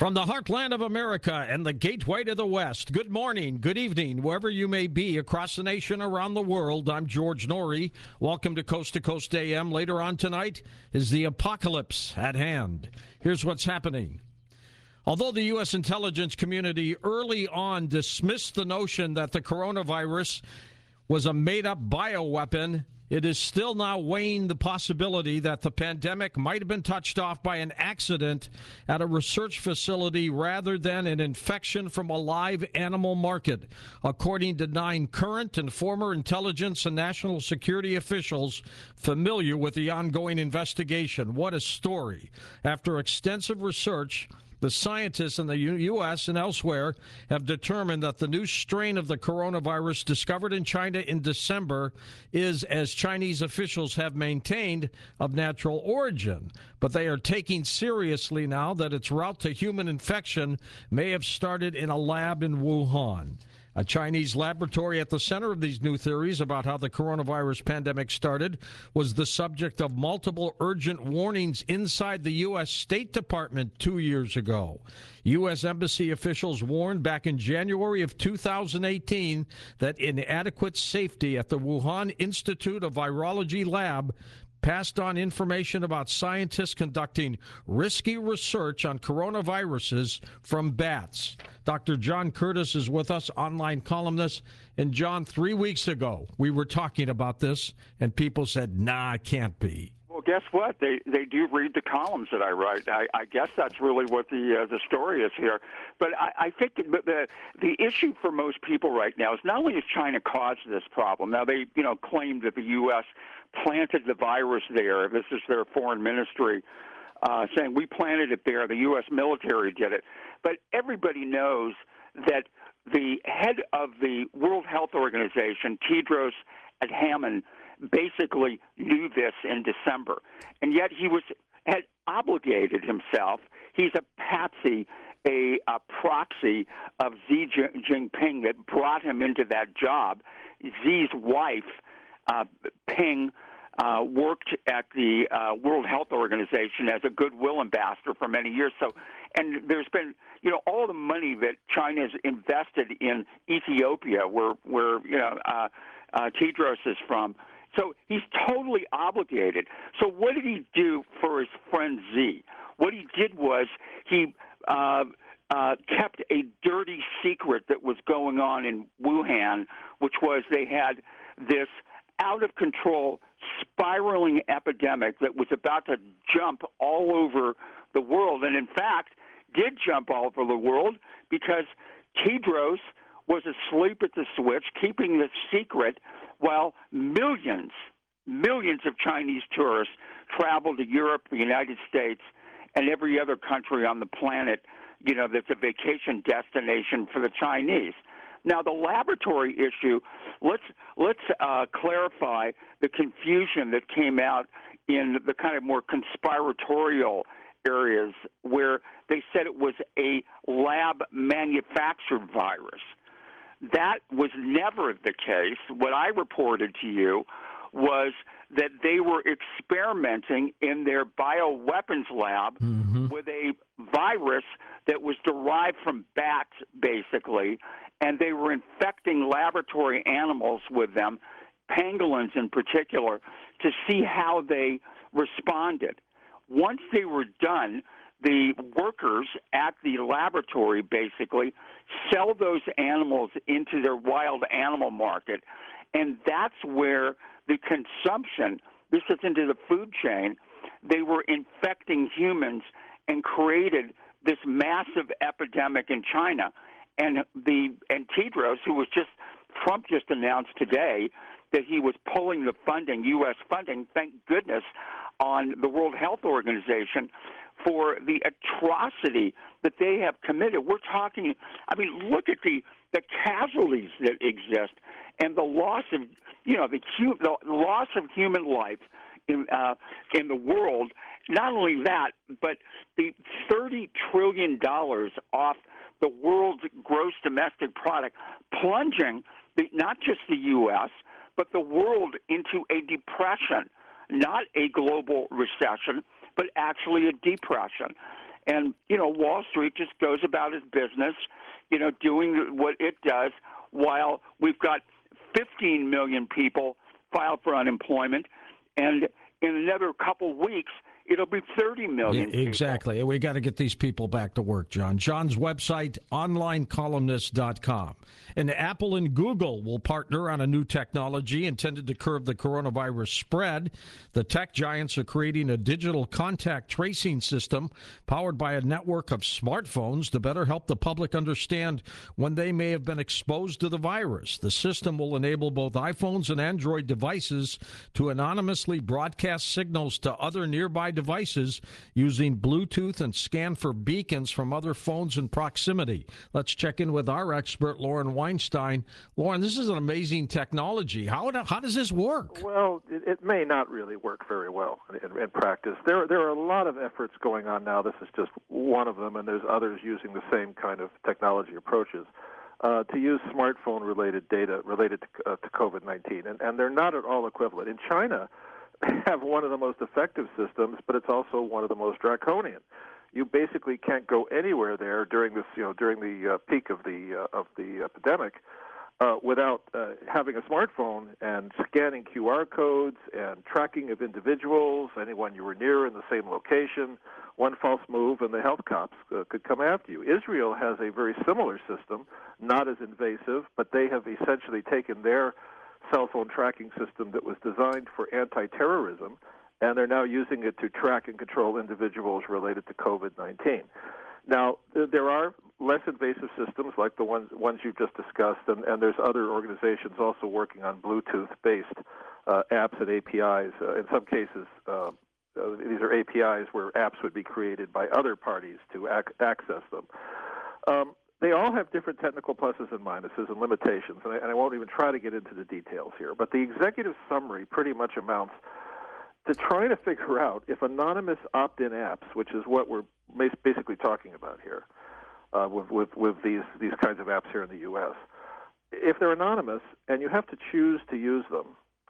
From the heartland of America and the gateway to the West, good morning, good evening, wherever you may be across the nation, around the world. I'm George Noory. Welcome to Coast AM. Later on tonight is the apocalypse at hand. Here's what's happening. Although the U.S. intelligence community early on dismissed the notion that the coronavirus was a made-up bioweapon, it is still now weighing the possibility that the pandemic might have been touched off by an accident at a research facility rather than an infection from a live animal market, according to 9 current and former intelligence and national security officials familiar with the ongoing investigation. What a story. After extensive research, the scientists in the U.S. and elsewhere have determined that the new strain of the coronavirus discovered in China in December is, as Chinese officials have maintained, of natural origin. But they are taking seriously now that its route to human infection may have started in a lab in Wuhan. A Chinese laboratory at the center of these new theories about how the coronavirus pandemic started was the subject of multiple urgent warnings inside the U.S. State Department 2 years ago. U.S. Embassy officials warned back in January of 2018 that inadequate safety at the Wuhan Institute of Virology lab passed on information about scientists conducting risky research on coronaviruses from bats. Dr. John Curtis is with us, online columnist. And John, 3 weeks ago, we were talking about this, and people said, nah, it can't be. Well, guess what? They do read the columns that I write. I guess that's really what the story is here. But I think the issue for most people right now is not only has China caused this problem. Now they claim that the U.S. planted the virus there. This is their foreign ministry saying we planted it there. The U.S. military did it. But everybody knows that the head of the World Health Organization, Tedros Adhanom, basically knew this in December, and yet he had obligated himself. He's a patsy, a proxy of Xi Jinping that brought him into that job. Xi's wife, Peng, worked at the World Health Organization as a goodwill ambassador for many years. So, and there's been, all the money that China has invested in Ethiopia, where Tedros is from. So he's totally obligated. So what did he do for his friend Xi? What he did was he kept a dirty secret that was going on in Wuhan, which was they had this out-of-control spiraling epidemic that was about to jump all over the world, and in fact did jump all over the world because Tedros was asleep at the switch, keeping the secret, while millions of Chinese tourists travel to Europe, the United States, and every other country on the planet, that's a vacation destination for the Chinese. Now, the laboratory issue, let's clarify the confusion that came out in the kind of more conspiratorial areas where they said it was a lab-manufactured virus. That was never the case. What I reported to you was that they were experimenting in their bioweapons lab with a virus that was derived from bats, basically, and they were infecting laboratory animals with them, pangolins in particular, to see how they responded. Once they were done, the workers at the laboratory basically sell those animals into their wild animal market, and that's where the consumption, this is into the food chain, they were infecting humans and created this massive epidemic in China. And Tedros, Trump just announced today that he was pulling the funding, U.S. funding, thank goodness, on the World Health Organization for the atrocity that they have committed. We're talking, look at the casualties that exist and the loss of, the loss of human life in the world. Not only that, but the $30 trillion off the world's gross domestic product, plunging not just the U.S., but the world into a depression, not a global recession, but actually a depression. And, Wall Street just goes about its business, doing what it does, while we've got 15 million people filed for unemployment. And in another couple weeks, it'll be 30 million. Yeah, exactly. People. We got to get these people back to work, John. John's website, onlinecolumnist.com. And Apple and Google will partner on a new technology intended to curb the coronavirus spread. The tech giants are creating a digital contact tracing system powered by a network of smartphones to better help the public understand when they may have been exposed to the virus. The system will enable both iPhones and Android devices to anonymously broadcast signals to other nearby devices using Bluetooth and scan for beacons from other phones in proximity. Let's check in with our expert, Lauren Weinstein. Lauren, this is an amazing technology. How does this work? Well, it may not really work very well in practice. There are a lot of efforts going on now. This is just one of them, and there's others using the same kind of technology approaches to use smartphone-related data related to COVID-19, and they're not at all equivalent. In China, they have one of the most effective systems, but it's also one of the most draconian. You basically can't go anywhere there during this, during the peak of the epidemic, without having a smartphone and scanning QR codes and tracking of individuals, anyone you were near in the same location. One false move and the health cops could come after you. Israel has a very similar system, not as invasive, but they have essentially taken their cell phone tracking system that was designed for anti-terrorism, and they're now using it to track and control individuals related to COVID-19. Now, there are less invasive systems like the ones you've just discussed, and there's other organizations also working on Bluetooth-based apps and APIs. In some cases, these are APIs where apps would be created by other parties to access them. They all have different technical pluses and minuses and limitations, and I won't even try to get into the details here. But the executive summary pretty much amounts to trying to figure out if anonymous opt-in apps, which is what we're basically talking about here, with these kinds of apps here in the U.S., if they're anonymous and you have to choose to use them,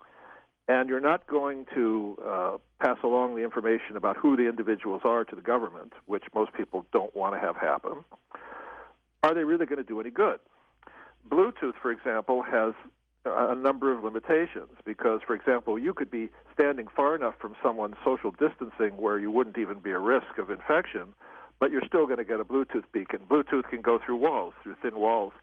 and you're not going to pass along the information about who the individuals are to the government, which most people don't want to have happen, are they really going to do any good? Bluetooth, for example, has a number of limitations because, for example, you could be standing far enough from someone social distancing where you wouldn't even be at risk of infection, but you're still going to get a Bluetooth beacon. Bluetooth can go through walls, through thin walls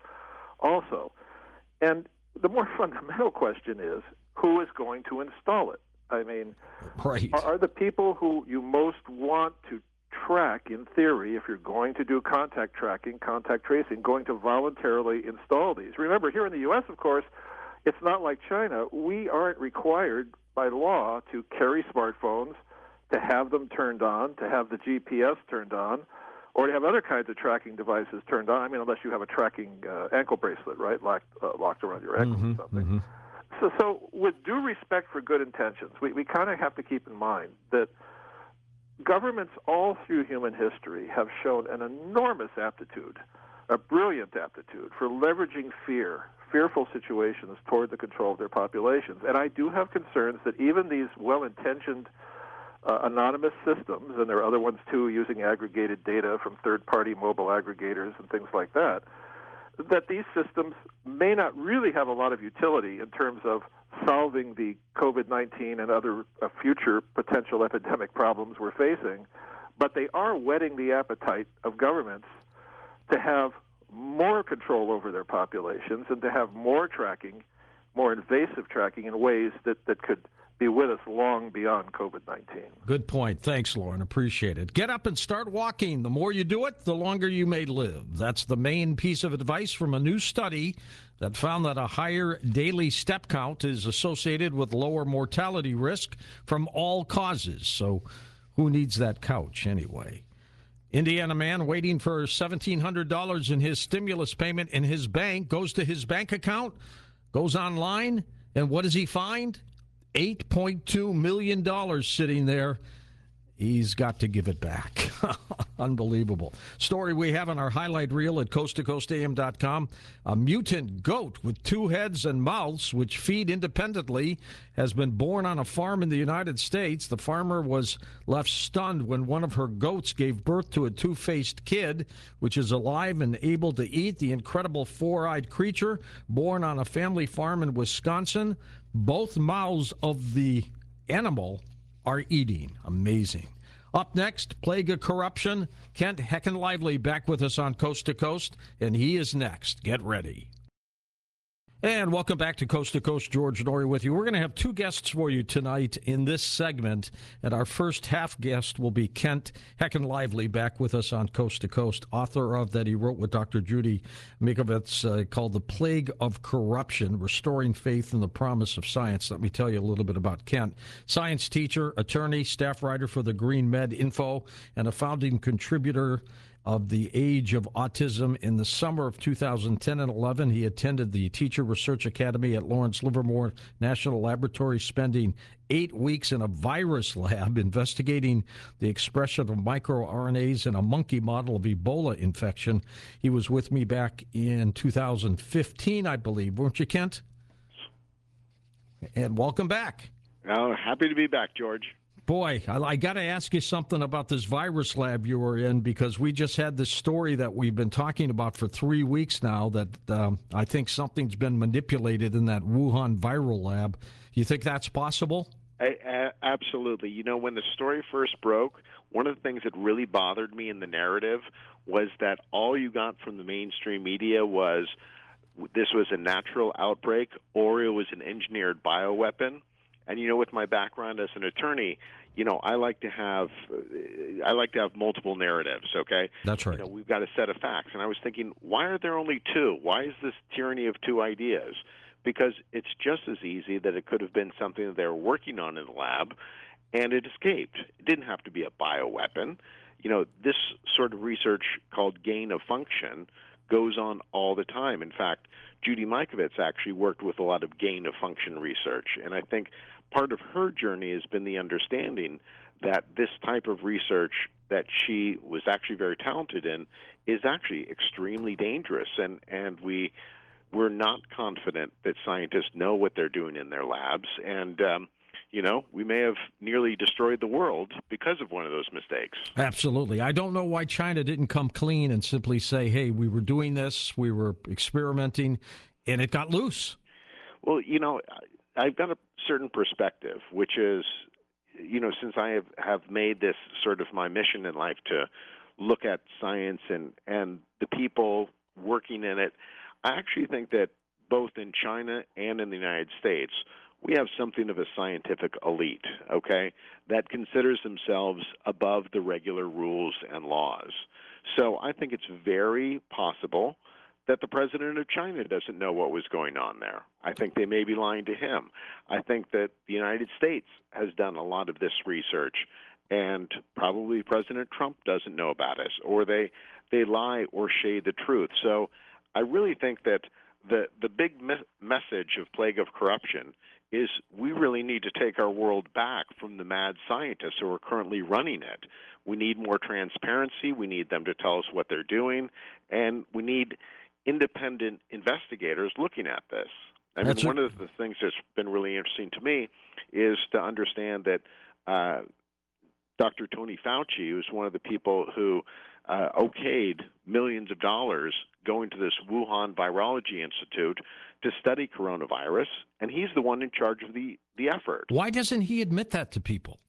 also. And the more fundamental question is, who is going to install it? I mean, right. Are the people who you most want to track, in theory, if you're going to do contact tracking, contact tracing, going to voluntarily install these? Remember, here in the U.S., of course, it's not like China. We aren't required by law to carry smartphones, to have them turned on, to have the GPS turned on, or to have other kinds of tracking devices turned on. I mean, unless you have a tracking ankle bracelet, right, locked around your ankle or something. Mm-hmm. So with due respect for good intentions, we kind of have to keep in mind that governments all through human history have shown an enormous aptitude, a brilliant aptitude for leveraging fearful situations toward the control of their populations. And I do have concerns that even these well-intentioned anonymous systems, and there are other ones too using aggregated data from third-party mobile aggregators and things like that, that these systems may not really have a lot of utility in terms of solving the COVID-19 and other future potential epidemic problems we're facing, but they are whetting the appetite of governments to have more control over their populations and to have more tracking, more invasive tracking in ways that could be with us long beyond COVID-19. Good point. Thanks, Lauren. Appreciate it. Get up and start walking. The more you do it, the longer you may live. That's the main piece of advice from a new study that found that a higher daily step count is associated with lower mortality risk from all causes. So who needs that couch anyway? Indiana man waiting for $1,700 in his stimulus payment in his bank goes to his bank account, goes online, and what does he find? $8.2 million sitting there He's got to give it back. Unbelievable. Story we have on our highlight reel at coasttocoastam.com. A mutant goat with 2 heads and mouths, which feed independently, has been born on a farm in the United States. The farmer was left stunned when one of her goats gave birth to a 2-faced kid, which is alive and able to eat. The incredible 4-eyed creature, born on a family farm in Wisconsin. Both mouths of the animal are eating. Amazing. Up next, plague of corruption. Kent Heckenlively back with us on Coast to Coast, and he is next. Get ready. And welcome back to Coast. George Noory with you. We're going to have 2 guests for you tonight in this segment, and our first half guest will be Kent Heckenlively back with us on Coast to Coast, author of that he wrote with Dr. Judy Mikovits called The Plague of Corruption, Restoring Faith in the Promise of Science. Let me tell you a little bit about Kent. Science teacher, attorney, staff writer for the Green Med Info, and a founding contributor of The Age of Autism. In the summer of 2010 and 11, he attended the Teacher Research Academy at Lawrence Livermore National Laboratory, spending 8 weeks in a virus lab investigating the expression of microRNAs in a monkey model of Ebola infection. He was with me back in 2015, I believe. Weren't you, Kent? And welcome back. Oh, happy to be back, George. Boy, I got to ask you something about this virus lab you were in, because we just had this story that we've been talking about for 3 weeks now that I think something's been manipulated in that Wuhan viral lab. You think that's possible? Absolutely. You know, when the story first broke, one of the things that really bothered me in the narrative was that all you got from the mainstream media was this was a natural outbreak or it was an engineered bioweapon. And, you know, with my background as an attorney, you know, I like to have multiple narratives, okay? That's right. You know, we've got a set of facts. And I was thinking, why are there only 2? Why is this tyranny of 2 ideas? Because it's just as easy that it could have been something that they were working on in the lab, and it escaped. It didn't have to be a bioweapon. You know, this sort of research called gain of function goes on all the time. In fact, Judy Mikovits actually worked with a lot of gain of function research, and I think part of her journey has been the understanding that this type of research that she was actually very talented in is actually extremely dangerous, and we're not confident that scientists know what they're doing in their labs, and you know, we may have nearly destroyed the world because of one of those mistakes. Absolutely. I don't know why China didn't come clean and simply say, hey, we were doing this, we were experimenting, and it got loose. Well, you know, I've got a certain perspective, which is, you know, since I have made this sort of my mission in life to look at science and the people working in it, I actually think that both in China and in the United States, we have something of a scientific elite, okay, that considers themselves above the regular rules and laws. So I think it's very possible that the president of China doesn't know what was going on there. I think they may be lying to him. I think that the United States has done a lot of this research, and probably President Trump doesn't know about it, or they lie or shade the truth. So I really think that the big message of Plague of Corruption is we really need to take our world back from the mad scientists who are currently running it. We need more transparency. We need them to tell us what they're doing, and we need independent investigators looking at this. I mean, one of the things that's been really interesting to me is to understand that Dr. Tony Fauci, who's one of the people who okayed millions of dollars going to this Wuhan Virology Institute to study coronavirus, and he's the one in charge of the effort. Why doesn't he admit that to people?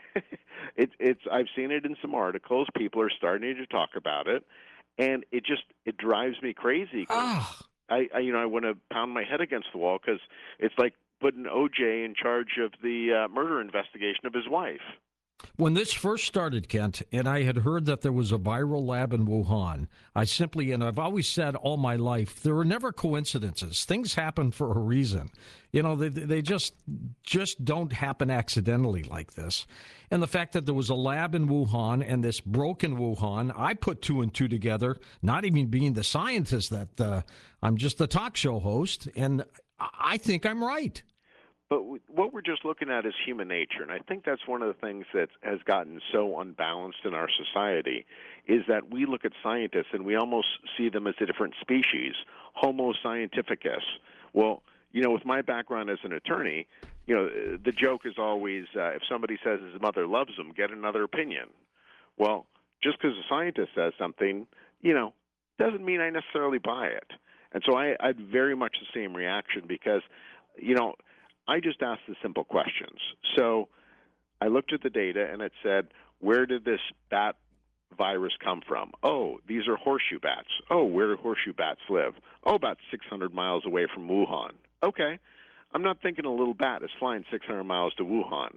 I've seen it in some articles. People are starting to talk about it, and it drives me crazy. I want to pound my head against the wall because it's like putting OJ in charge of the murder investigation of his wife. When this first started, Kent, and I had heard that there was a viral lab in Wuhan, and I've always said all my life, there are never coincidences. Things happen for a reason. You know, they just don't happen accidentally like this. And the fact that there was a lab in Wuhan and this broke in Wuhan, I put 2 and 2 together, not even being the scientist that I'm just the talk show host, and I think I'm right. But what we're just looking at is human nature, and I think that's one of the things that has gotten so unbalanced in our society, is that we look at scientists and we almost see them as a different species, Homo scientificus. Well, with my background as an attorney, the joke is always if somebody says his mother loves him, get another opinion. Well, just because a scientist says something, doesn't mean I necessarily buy it. And so I had very much the same reaction because, I just asked the simple questions. So I looked at the data and it said, where did this bat virus come from? Oh, these are horseshoe bats. Oh, where do horseshoe bats live? Oh, about 600 miles away from Wuhan. Okay. I'm not thinking a little bat is flying 600 miles to Wuhan.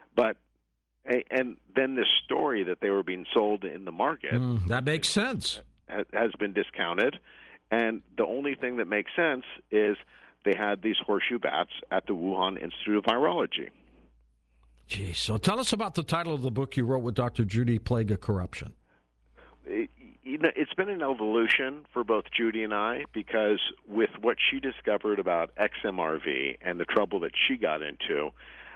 And then this story that they were being sold in the market. That makes sense. Has been discounted. And the only thing that makes sense is they had these horseshoe bats at the Wuhan Institute of Virology. Gee, so tell us about the title of the book you wrote with Dr. Judy Plague of Corruption. It's been an evolution for both Judy and I because with what she discovered about XMRV and the trouble that she got into,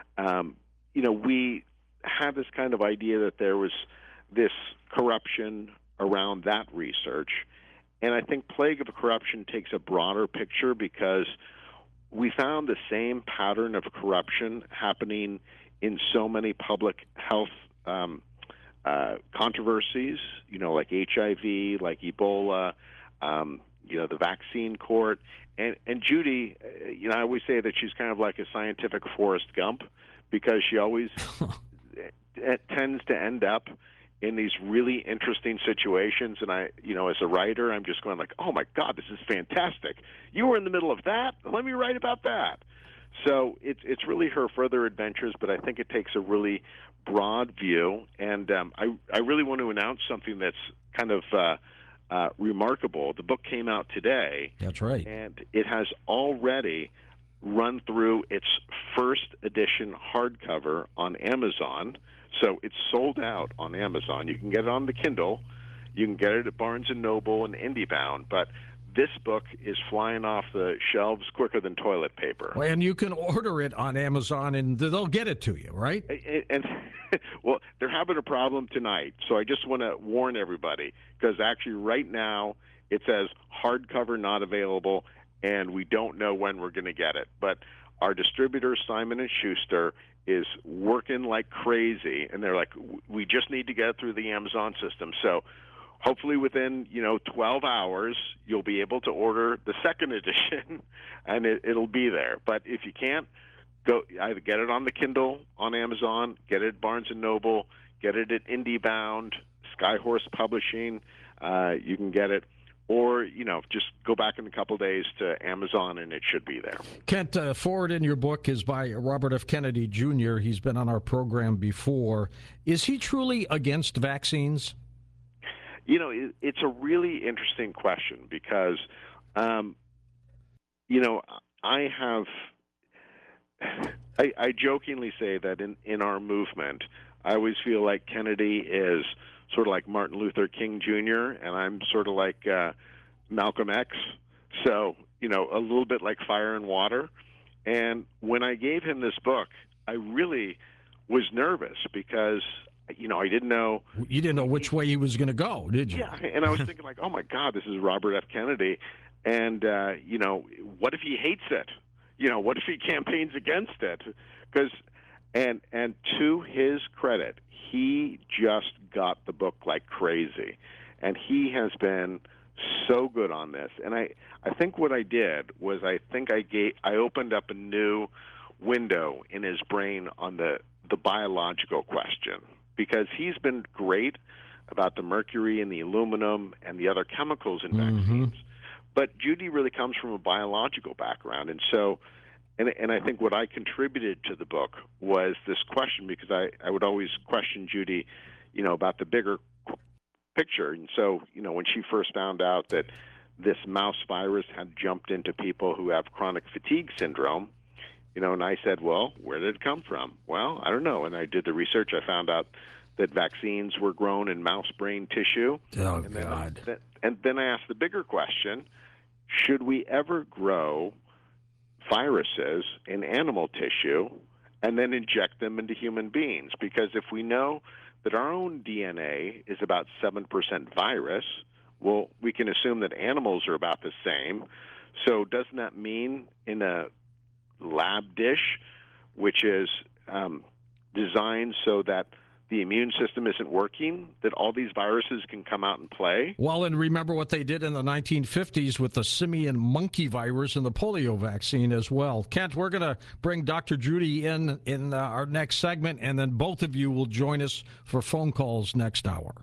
we had this kind of idea that there was this corruption around that research. And I think Plague of Corruption takes a broader picture because we found the same pattern of corruption happening in so many public health controversies, like HIV, like Ebola, the vaccine court. And Judy, I always say that she's kind of like a scientific Forrest Gump because she always tends to end up in these really interesting situations. And I, as a writer, I'm just going like, oh my God, this is fantastic. You were in the middle of that? Let me write about that. So it's really her further adventures, but I think it takes a really broad view. And I really want to announce something that's kind of remarkable. The book came out today. That's right. And it has already run through its first edition hardcover on Amazon. So it's sold out on Amazon. You can get it on the Kindle. You can get it at Barnes & Noble and IndieBound. But this book is flying off the shelves quicker than toilet paper. Well, and you can order it on Amazon, and they'll get it to you, right? And well, they're having a problem tonight. So I just want to warn everybody, because actually right now it says hardcover not available, and we don't know when we're going to get it. But our distributor, Simon & Schuster, is working like crazy, and they're like, we just need to get it through the Amazon system. So hopefully within 12 hours you'll be able to order the second edition, and it'll be there. But if you can't, go either get it on the Kindle on Amazon, get it at Barnes & Noble, get it at IndieBound, Skyhorse Publishing. You can get it. Or, just go back in a couple of days to Amazon, and it should be there. Kent, forward in your book is by Robert F. Kennedy Jr. He's been on our program before. Is he truly against vaccines? It's a really interesting question because, I jokingly say that in our movement, I always feel like Kennedy is sort of like Martin Luther King Jr., and I'm sort of like Malcolm X. So, a little bit like fire and water. And when I gave him this book, I really was nervous because, I didn't know. You didn't know which way he was going to go, did you? Yeah, and I was thinking like, oh, my God, this is Robert F. Kennedy. And, what if he hates it? What if he campaigns against it? And to his credit, he just got the book like crazy, and he has been so good on this. And I think what I did was I opened up a new window in his brain on the biological question, because he's been great about the mercury and the aluminum and the other chemicals in vaccines. But Judy really comes from a biological background, and so. And I think what I contributed to the book was this question, because I would always question Judy, about the bigger picture. And so, when she first found out that this mouse virus had jumped into people who have chronic fatigue syndrome, and I said, well, where did it come from? Well, I don't know. And I did the research. I found out that vaccines were grown in mouse brain tissue. Oh, and God. And then I asked the bigger question, should we ever grow viruses in animal tissue and then inject them into human beings. Because if we know that our own DNA is about 7% virus, well, we can assume that animals are about the same. So doesn't that mean in a lab dish, which is designed so that the immune system isn't working, that all these viruses can come out and play? Well, and remember what they did in the 1950s with the simian monkey virus and the polio vaccine as well. Kent, we're going to bring Dr. Judy in our next segment, and then both of you will join us for phone calls next hour.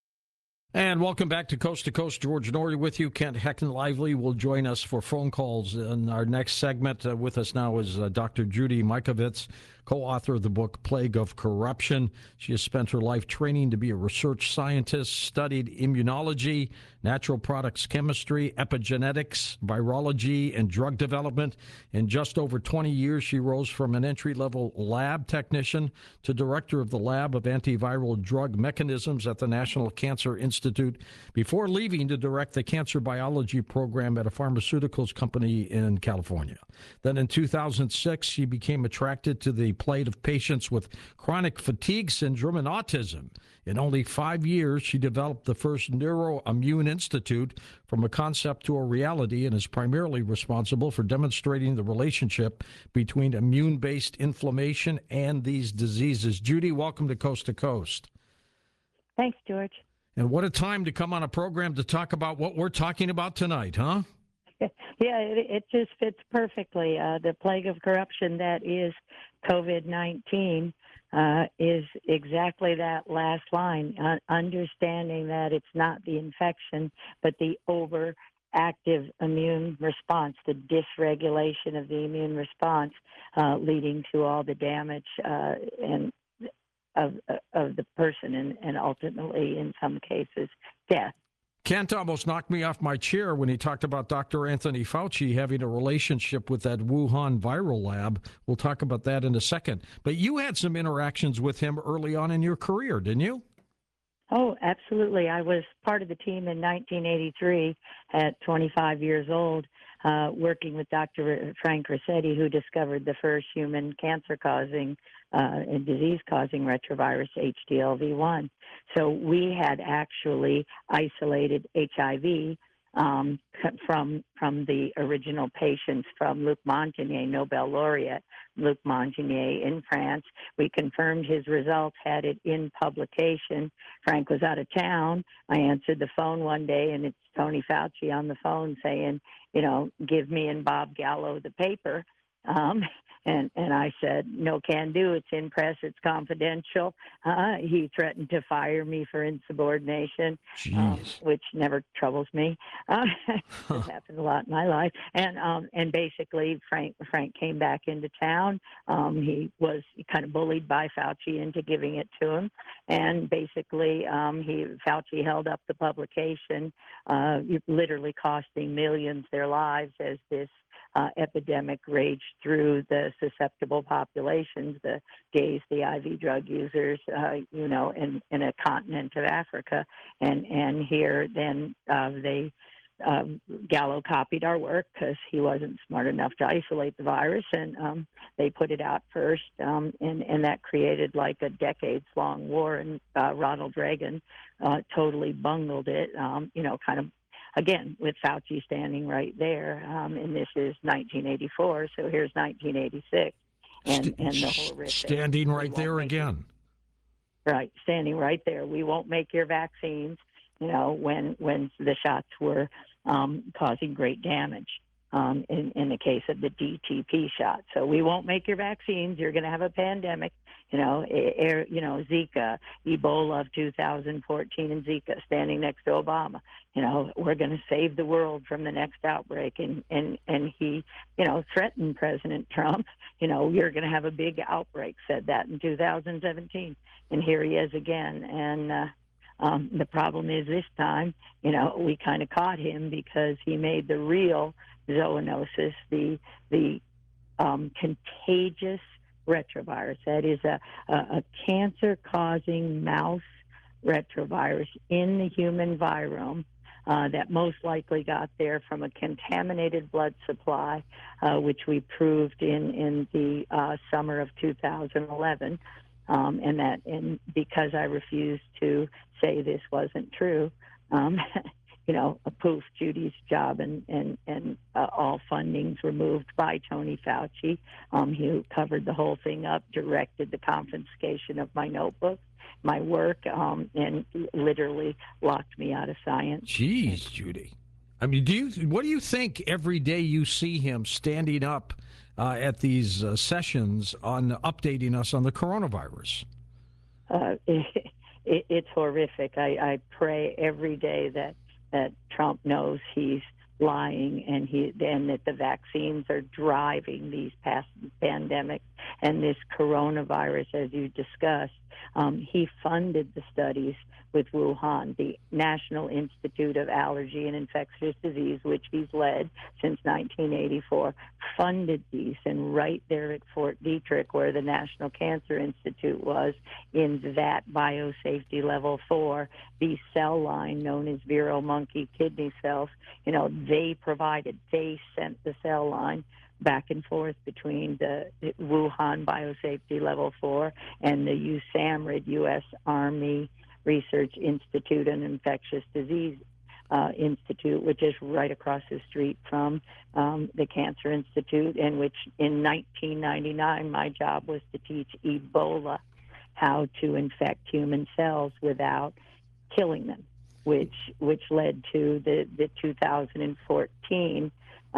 And welcome back to Coast. George Noory with you. Kent Heckenlively will join us for phone calls in our next segment. With us now is Dr. Judy Mikovits, co-author of the book Plague of Corruption. She has spent her life training to be a research scientist, studied immunology, natural products chemistry, epigenetics, virology, and drug development. In just over 20 years, she rose from an entry-level lab technician to director of the Lab of Antiviral Drug Mechanisms at the National Cancer Institute before leaving to direct the cancer biology program at a pharmaceuticals company in California. Then in 2006, she became attracted to the plight of patients with chronic fatigue syndrome and autism. In only 5 years, she developed the first Neuroimmune Institute from a concept to a reality and is primarily responsible for demonstrating the relationship between immune-based inflammation and these diseases. Judy, welcome to Coast. Thanks, George. And what a time to come on a program to talk about what we're talking about tonight, huh? Yeah, it just fits perfectly. The plague of corruption that is COVID-19 is exactly that last line, understanding that it's not the infection, but the overactive immune response, the dysregulation of the immune response, leading to all the damage and of the person and ultimately, in some cases, death. Kent almost knocked me off my chair when he talked about Dr. Anthony Fauci having a relationship with that Wuhan viral lab. We'll talk about that in a second. But you had some interactions with him early on in your career, didn't you? Oh, absolutely. I was part of the team in 1983 at 25 years old, working with Dr. Frank Ruscetti, who discovered the first human cancer-causing and disease-causing retrovirus, HDLV1. So we had actually isolated HIV from the original patients from Luc Montagnier, Nobel laureate Luc Montagnier in France. We confirmed his results, had it in publication. Frank was out of town. I answered the phone one day, and it's Tony Fauci on the phone saying, give me and Bob Gallo the paper. And I said, no can do. It's in press. It's confidential. He threatened to fire me for insubordination, which never troubles me. It's happened a lot in my life. And basically, Frank came back into town. He was kind of bullied by Fauci into giving it to him. And basically, Fauci held up the publication, literally costing millions their lives as this epidemic raged through the susceptible populations, the gays, the IV drug users, in a continent of Africa. And here then Gallo copied our work because he wasn't smart enough to isolate the virus, and they put it out first, and that created like a decades-long war, and Ronald Reagan totally bungled it, kind of, again, with Fauci standing right there, and this is 1984, so here's 1986, and the horrific. Standing right there again. Right, standing right there. We won't make your vaccines, when the shots were causing great damage in the case of the DTP shot. So we won't make your vaccines. You're going to have a pandemic. Zika, Ebola of 2014 and Zika standing next to Obama. We're going to save the world from the next outbreak. And he, threatened President Trump, you're going to have a big outbreak, said that in 2017. And here he is again. And the problem is this time, we kind of caught him because he made the real zoonosis, the contagious retrovirus. That is a cancer-causing mouse retrovirus in the human virome that most likely got there from a contaminated blood supply, which we proved in the summer of 2011. And because I refused to say this wasn't true, poof, Judy's job and all fundings removed by Tony Fauci, who covered the whole thing up, directed the confiscation of my notebooks, my work, and literally locked me out of science. Jeez, Judy. I mean, what do you think every day you see him standing up at these sessions on updating us on the coronavirus? It's horrific. I pray every day that Trump knows he's lying and that the vaccines are driving these past pandemics and this coronavirus, as you discussed. He funded the studies with Wuhan, the National Institute of Allergy and Infectious Disease, which he's led since 1984, funded these. And right there at Fort Detrick, where the National Cancer Institute was, in that biosafety level 4, the cell line known as Vero monkey kidney cells, they sent the cell line back and forth between the Wuhan biosafety level 4 and the USAMRIID, U.S. Army Research Institute and Infectious Disease Institute, which is right across the street from the Cancer Institute, and which in 1999 my job was to teach Ebola how to infect human cells without killing them, which led to the 2014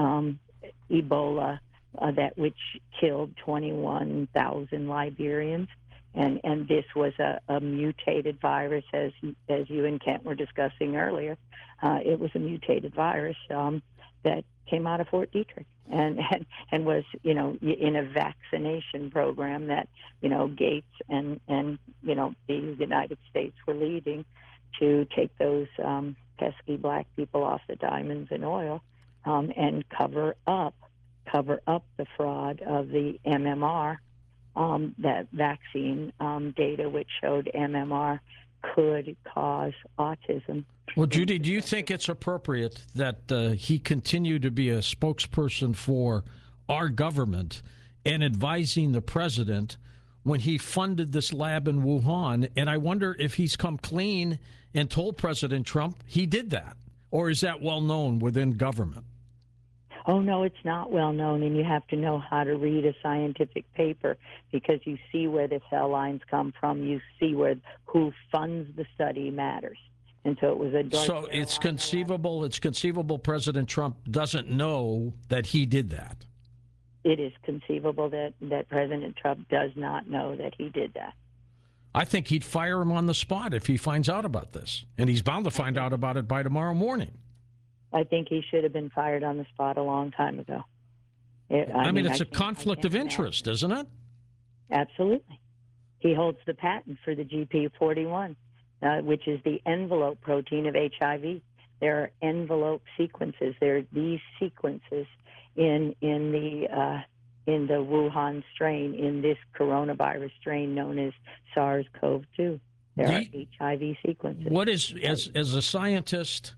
Ebola which killed 21,000 Liberians. And this was a mutated virus, as you and Kent were discussing earlier. It was a mutated virus that came out of Fort Detrick and was, in a vaccination program that, Gates and the United States were leading to take those pesky black people off the diamonds and oil and cover up the fraud of the MMR. That vaccine data, which showed MMR could cause autism. Well, Judy, do you think it's appropriate that he continue to be a spokesperson for our government and advising the president when he funded this lab in Wuhan? And I wonder if he's come clean and told President Trump he did that, or is that well known within government? Oh, no, it's not well known, and you have to know how to read a scientific paper because you see where the cell lines come from. You see who funds the study matters. And so it was a dark. So it's conceivable President Trump doesn't know that he did that. It is conceivable that President Trump does not know that he did that. I think he'd fire him on the spot if he finds out about this, and he's bound to find out about it by tomorrow morning. I think he should have been fired on the spot a long time ago. I mean, it's a conflict of interest, isn't it? Absolutely. He holds the patent for the GP41, which is the envelope protein of HIV. There are envelope sequences. There are these sequences in the Wuhan strain, in this coronavirus strain known as SARS-CoV-2. There are HIV sequences. What is, as a scientist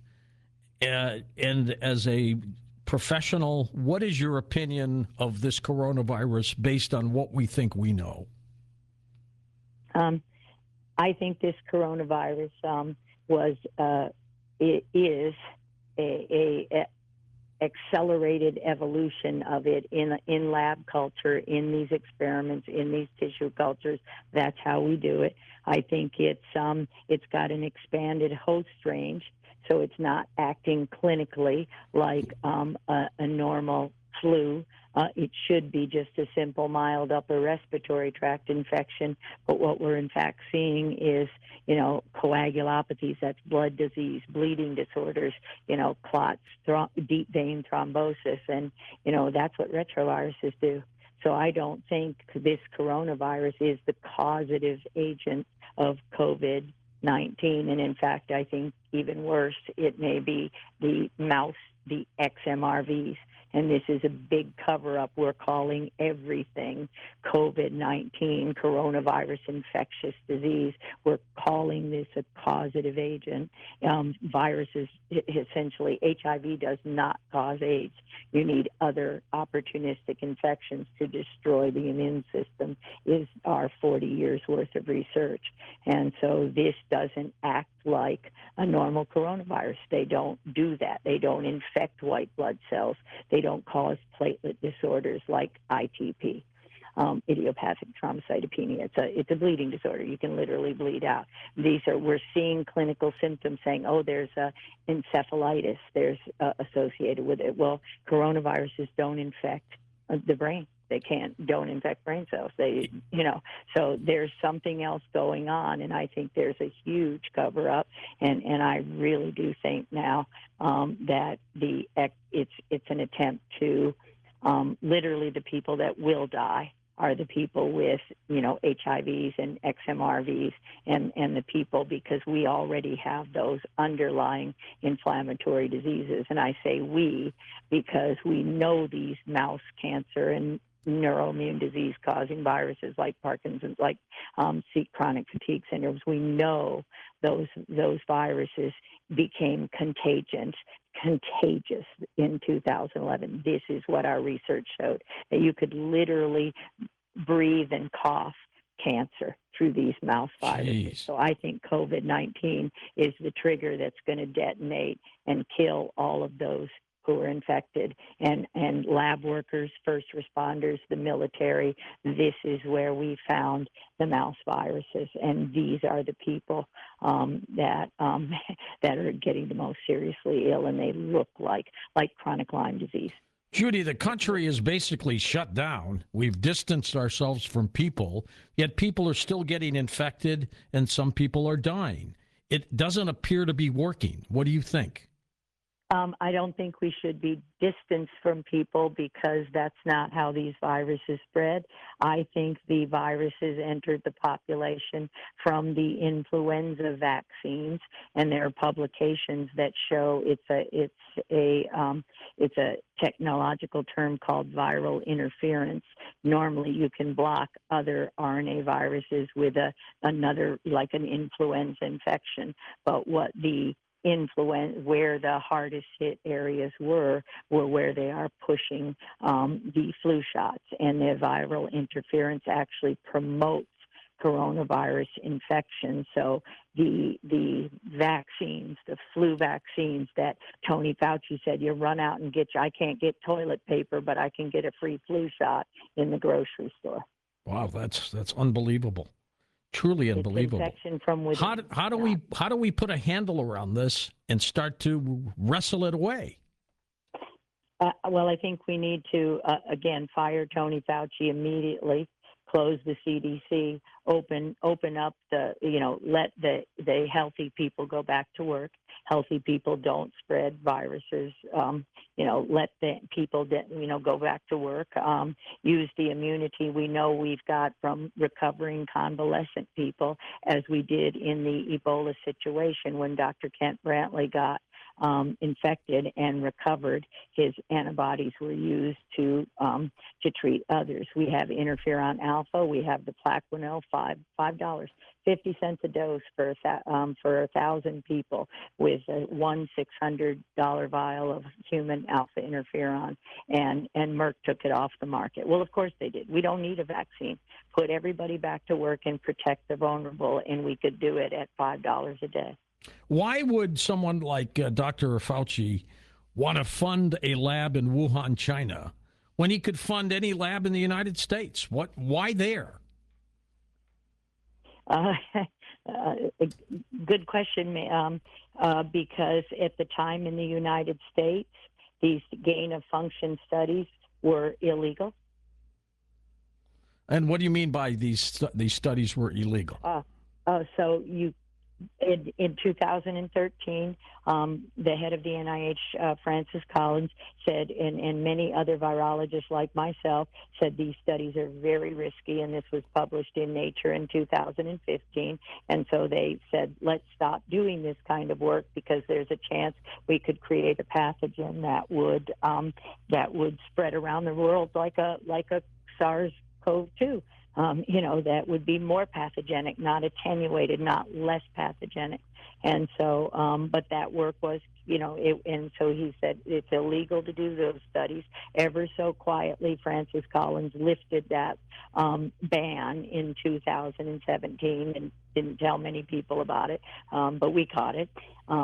and as a professional, what is your opinion of this coronavirus based on what we think we know? I think this coronavirus is a accelerated evolution of it in lab culture, in these experiments, in these tissue cultures. That's how we do it. I think it's got an expanded host range, so it's not acting clinically like a normal flu. It should be just a simple mild upper respiratory tract infection, but what we're in fact seeing is, coagulopathies, that's blood disease, bleeding disorders, clots, deep vein thrombosis, and, that's what retroviruses do. So I don't think this coronavirus is the causative agent of COVID-19, and in fact, I think even worse, it may be the XMRVs. and this is a big cover-up. We're calling everything COVID-19, coronavirus infectious disease. We're calling this a causative agent. Viruses, essentially, HIV does not cause AIDS. You need other opportunistic infections to destroy the immune system, is our 40 years worth of research. And so this doesn't act like a normal coronavirus. They don't do that. They don't infect white blood cells. They don't cause platelet disorders like ITP. Idiopathic thrombocytopenia. It's a bleeding disorder. You can literally bleed out. We're seeing clinical symptoms saying, oh, there's encephalitis. There's associated with it. Well, coronaviruses don't infect the brain. They don't infect brain cells. So there's something else going on, and I think there's a huge cover up, and I really do think now that it's an attempt to literally the people that will die are the people with, HIVs and XMRVs and the people, because we already have those underlying inflammatory diseases. And I say we because we know these mouse cancer and neuroimmune disease causing viruses like Parkinson's, like chronic fatigue syndromes. We know those viruses became contagious in 2011. This is what our research showed, that you could literally breathe and cough cancer through these mouse viruses. So I think COVID-19 is the trigger that's going to detonate and kill all of those who are infected, and lab workers, first responders, the military. This is where we found the mouse viruses, and these are the people that are getting the most seriously ill, and they look like chronic Lyme disease. Judy, the country is basically shut down. We've distanced ourselves from people, yet people are still getting infected, and some people are dying. It doesn't appear to be working. What do you think? I don't think we should be distanced from people, because that's not how these viruses spread. I think the viruses entered the population from the influenza vaccines, and there are publications that show it's a technological term called viral interference. Normally, you can block other RNA viruses with another, like an influenza infection, but what the where the hardest hit areas were where they are pushing the flu shots, and the viral interference actually promotes coronavirus infection. So the vaccines, the flu vaccines that Tony Fauci said, you run out and I can't get toilet paper, but I can get a free flu shot in the grocery store. Wow, that's unbelievable. Truly unbelievable. Infection from within. How do we put a handle around this and start to wrestle it away? Well, I think we need to again fire Tony Fauci immediately, close the CDC, open up let the healthy people go back to work. Healthy people don't spread viruses. Let the people go back to work. Use the immunity we know we've got from recovering convalescent people, as we did in the Ebola situation when Dr. Kent Brantley got infected and recovered. His antibodies were used to treat others. We have interferon alpha. We have the Plaquenil, $5, 50 cents a dose for 1,000 people, with one $600 vial of human alpha interferon, and Merck took it off the market. Well, of course they did. We don't need a vaccine. Put everybody back to work and protect the vulnerable, and we could do it at $5 a day. Why would someone like Dr. Fauci want to fund a lab in Wuhan, China, when he could fund any lab in the United States? Why there? Good question, because at the time in the United States, these gain-of-function studies were illegal. And what do you mean by these studies were illegal? So in 2013, the head of the NIH, Francis Collins, said, and many other virologists like myself said these studies are very risky, and this was published in Nature in 2015. And so they said, let's stop doing this kind of work because there's a chance we could create a pathogen that would spread around the world like a SARS-CoV-2. That would be more pathogenic, not attenuated, not less pathogenic. And so, but that work was, and so he said it's illegal to do those studies. Ever so quietly, Francis Collins lifted that ban in 2017 and didn't tell many people about it, but we caught it.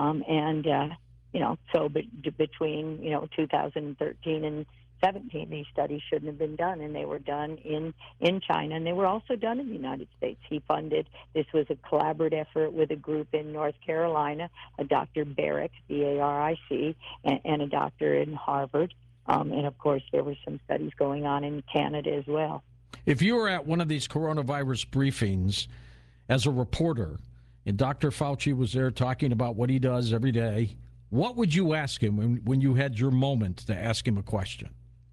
Between 2013 and 17, these studies shouldn't have been done, and they were done in China, and they were also done in the United States. He funded, this was a collaborative effort with a group in North Carolina, a Dr. Baric, B-A-R-I-C, and a doctor in Harvard. And of course, there were some studies going on in Canada as well. If you were at one of these coronavirus briefings as a reporter, and Dr. Fauci was there talking about what he does every day, what would you ask him when you had your moment to ask him a question?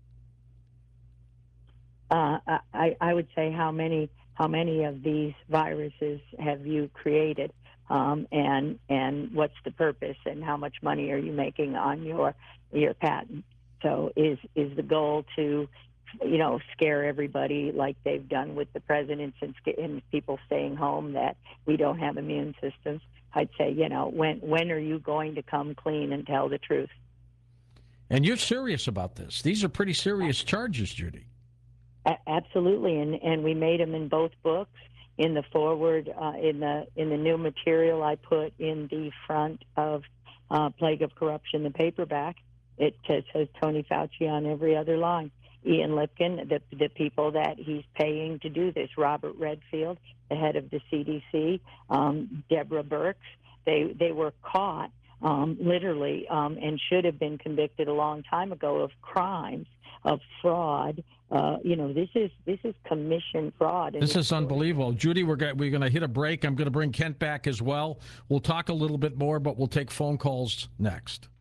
I would say how many of these viruses have you created, and what's the purpose, and how much money are you making on your patent? So is the goal to scare everybody like they've done with the presidents and people staying home that we don't have immune systems? I'd say, when are you going to come clean and tell the truth? And you're serious about this. These are pretty serious charges, Judy. Absolutely, and we made them in both books. In the forward, in the new material I put in the front of Plague of Corruption, the paperback, it says Tony Fauci on every other line. Ian Lipkin, the people that he's paying to do this, Robert Redfield, the head of the CDC, Deborah Birx, they were caught literally and should have been convicted a long time ago of crimes, of fraud. This is commission fraud. This is unbelievable. Judy, we're going to hit a break. I'm going to bring Kent back as well. We'll talk a little bit more, but we'll take phone calls next.